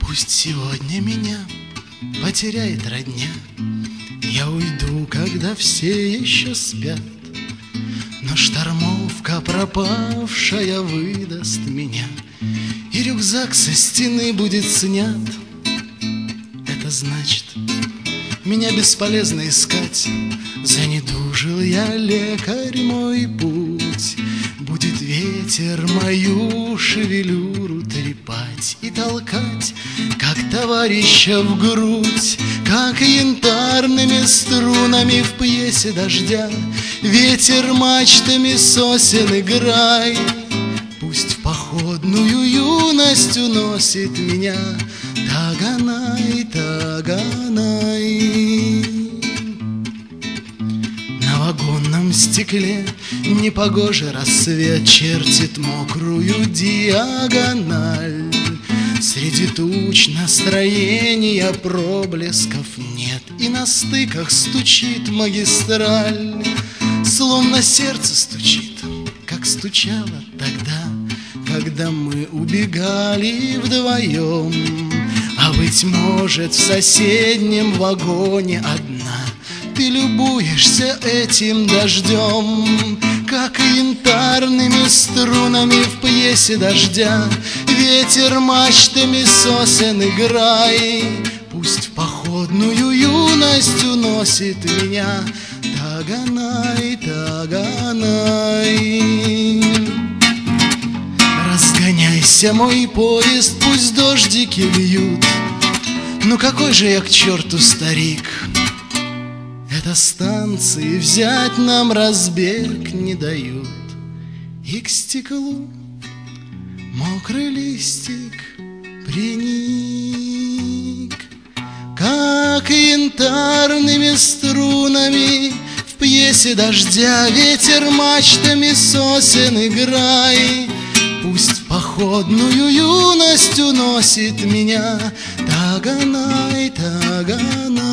Пусть сегодня меня потеряет родня, я уйду, когда все еще спят, но штормовка пропавшая выдаст меня, и рюкзак со стены будет снят. Это значит, меня бесполезно искать, занедужил я, лекарь, мой путь. Будет ветер мою шевелюру трепать и толкать, как товарища в грудь, как янтарными струнами в пьесе дождя. Ветер мачтами сосен играй, пусть в походную юность уносит меня Таганай, Таганай. На вагонном стекле непогожий рассвет чертит мокрую диагональ. Среди туч настроения проблесков нет, и на стыках стучит магистраль. Словно сердце стучит, как стучало тогда, когда мы убегали вдвоем. А быть может, в соседнем вагоне одна ты любуешься этим дождем, как янтарными струнами в пьесе дождя. Ветер мачтами сосен играй, пусть в походную юность уносит меня Таганай, Таганай. Разгоняйся, мой поезд, пусть дождики льют. Ну какой же я к черту старик, это станции взять нам разбег не дают. И к стеклу мокрый листик приник, как янтарными струнами в пьесе дождя. Ветер мачтами сосен играй, пусть в походную юность уносит меня Таганай, Таганай.